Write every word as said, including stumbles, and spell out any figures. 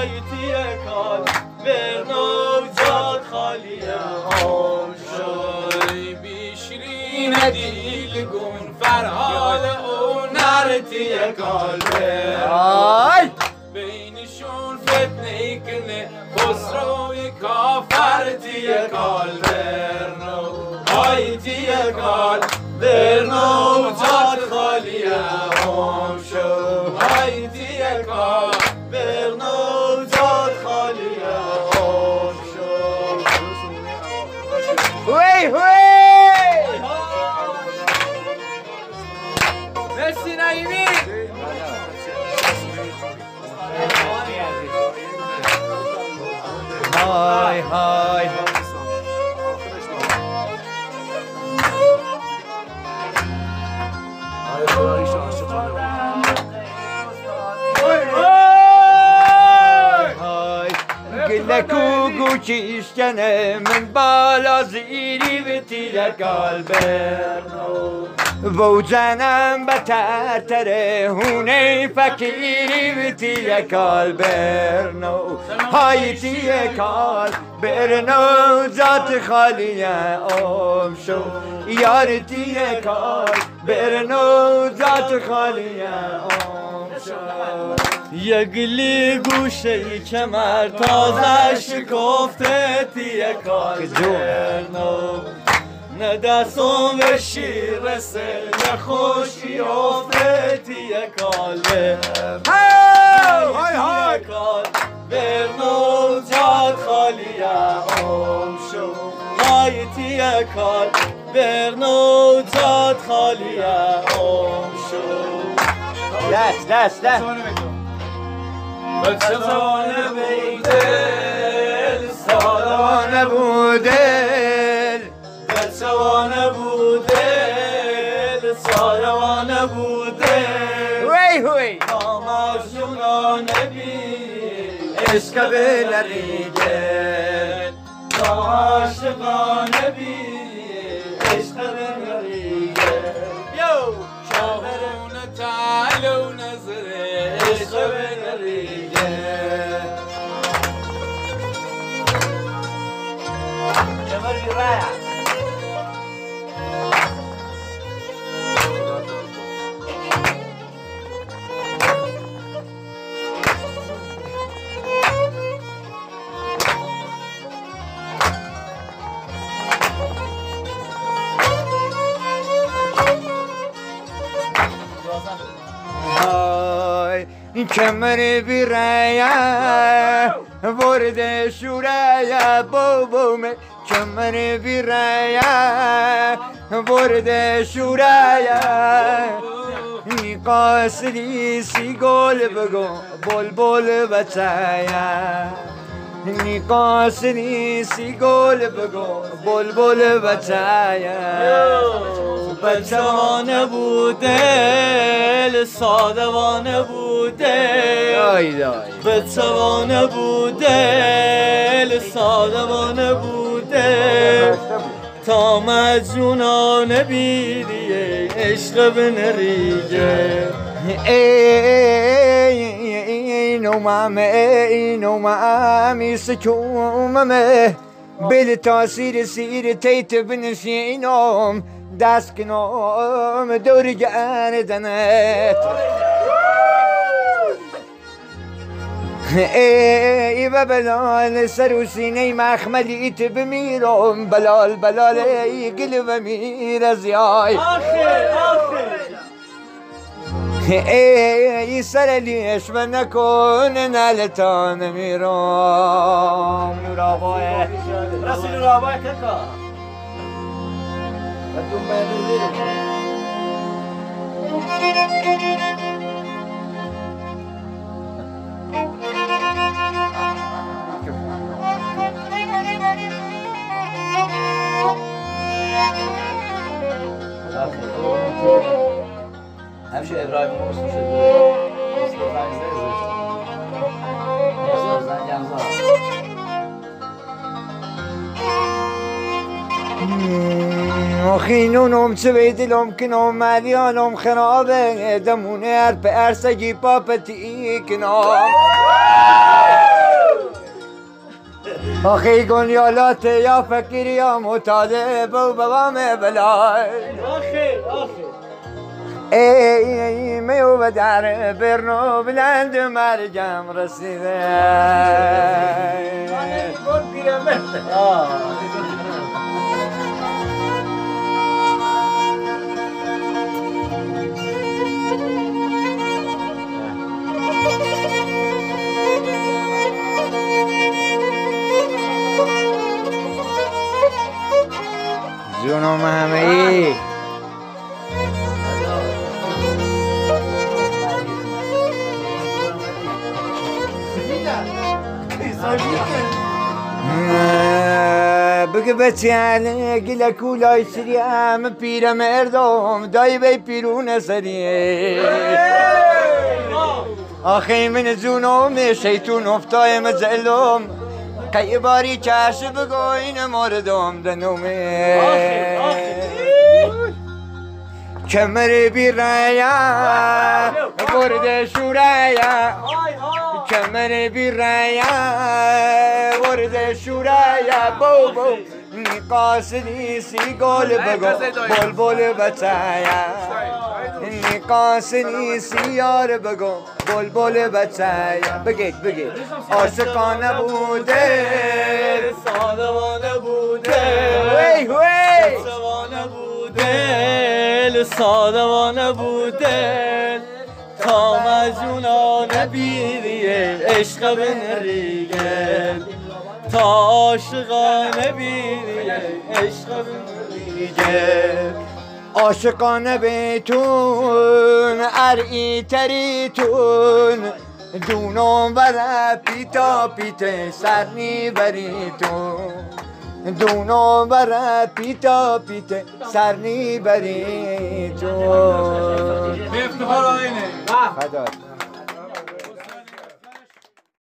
هایتی کال برنو جاد خالی آم شوی بیشرین دیلگون فرحال او نرتی کال برنو بینشون فتنه کنه خسروی کافرتی کال برنو هایتی کال برنو جاد خالی آم شو هایتی کال برنو جاد خالی آم شو هوی هوی مرسی نایمی های های گلکو گوچیشکنه من بالا زیری به تیر برنو و جنم بتر تره هونه فکیری به تیر برنو های تیر کال برنو جات خالی آم شو یار تیر کال برنو جات خالی آم شو یگلی گوشه کمر تازه شکفته تیه کال برنو نه دستم به شیر رسه نه خوشی افته تیه کال برنو های کال برنو جاد خالی آم شو های تیه کال برنو جاد خالی آم شو دست دست دست بچه‌وانه بیدل سالوانه بودل بچه‌وانه بودل سالوانه بودل وی هوی آمشونانه بی عشق بلریگل عاشقانه بی عشق بلریگل یو شاهرون تعالو نظره عشق بلریگل جمال بیرایا این کمر بیرایا ورد شورایا بابوم کمر بیرایا ورد شورایا این قاصدی سی گل بگو بول بول بچایا این قاصدی سی گل بگو بول بول بچایا بچه‌وانه بودل سادوانه بودل بچه‌وانه بودل سادوانه بودل تا مجنونانه بیدیه عشق بنریگه ای نومم ای نومم سکومم بل تاثیر سیر تیت بنشینم دست کنم دور گردنت ای بلال سر و سینه مخملیت بمیرم بلال بلال ای گل بمیر از یای ای سر لیش و نکن نلتان میرم نور آبای رسول نور آبای ککا بدون همیشه ابراهیم مرسوم شده خینونم چه بیدلم کنم ملیانم خرابه دمونه هر به ارسگی پاپتی کنم آخی گنیالات یا فکر یا مطالب و بوام بلای آخی آخی ای میو به در برنو بلند مرگم رسیده گل پیرمرد آه جونم همه ای بگه بچه گله کولای سریم پیر مردم دای بی پیرون سریه آخی من جونم شیطون افتای مزلم قی باری چش بگو این مردم دنومه کمر بی رایا برد شورایا کمر بی رایا برد شورایا بو بو نقاصنی سی گل بگو بول بول بچایا نقاصنی سی یار بگو بول بول بچایا بگید بگید عاشقانه بوده سادوانه بوده وی وی سادوانه بوده سادوانه بوده تا مجنونانه بیریه عشق بنریگه تا عاشقانه بیریه عشق بنریگه عاشقانه بیتون ارئی تریتون دونم بره پیتا پیته سرنی بریتون دونم بره پیتا پیته سرنی بریتون به افتخار آینه خدا